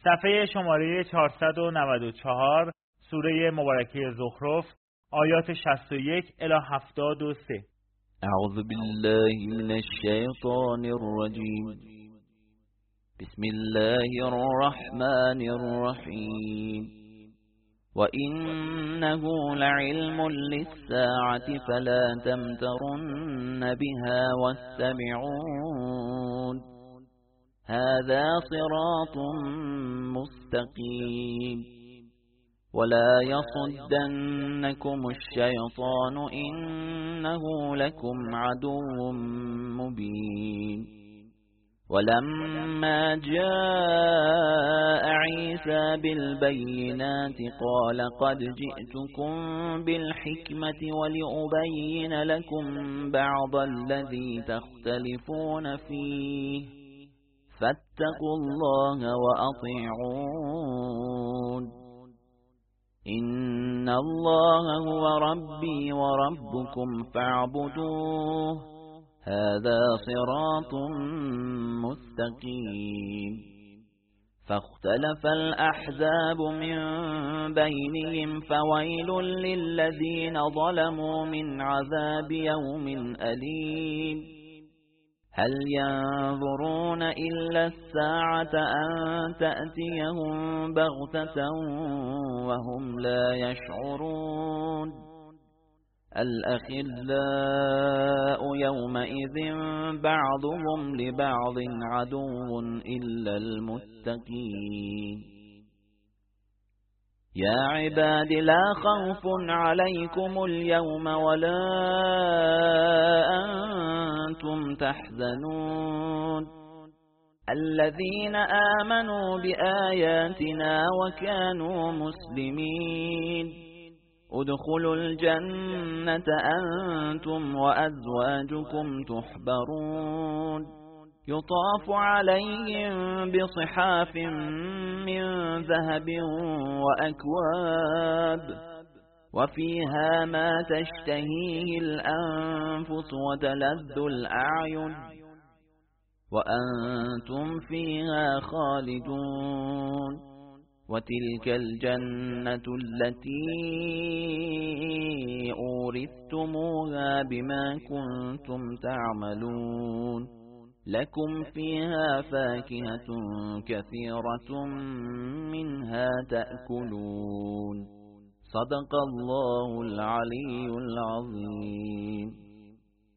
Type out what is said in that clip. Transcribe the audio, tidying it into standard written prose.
صفحه شماره 494 سوره مبارکه زخرف آیات 61 الی 73. اعوذ بالله من الشیطان الرجیم. بسم الله الرحمن الرحیم. وَإِنَّهُ لَعِلْمٌ لِلسَّاعَةِ فَلَا تَمْتَرُنَّ بِهَا وَاتَّبِعُونِ هَذَا صِرَاطٌ مُسْتَقِيمٌ. وَلَا يَصُدَّنَّكُمُ الشَّيْطَانُ إِنَّهُ لَكُمْ عَدُوٌّ مُبِينٌ. ولما جاء عيسى بالبينات قال قد جئتكم بالحكمة ولأبين لكم بعض الذي تختلفون فيه فاتقوا الله وأطيعون. إن الله هو ربي وربكم فاعبدوه هذا صراط مستقيم. فاختلف الأحزاب من بينهم فويل للذين ظلموا من عذاب يوم أليم. هل ينظرون إلا الساعة أن تأتيهم بغتة وهم لا يشعرون. الأخلاء يومئذ بعضهم لبعض عدو إلا المتقين. يا عباد لا خوف عليكم اليوم ولا أنتم تحزنون الذين آمنوا بآياتنا وكانوا مسلمين. ادخلوا الجنة أنتم وأزواجكم تحبرون يطاف عليهم بصحاف من ذهب وأكواب وفيها ما تشتهيه الأنفس وتلذ الأعين وأنتم فيها خالدون. وتلك الجنة التي أورثتموها بما كنتم تعملون لكم فيها فاكهة كثيرة منها تأكلون. صدق الله العلي العظيم.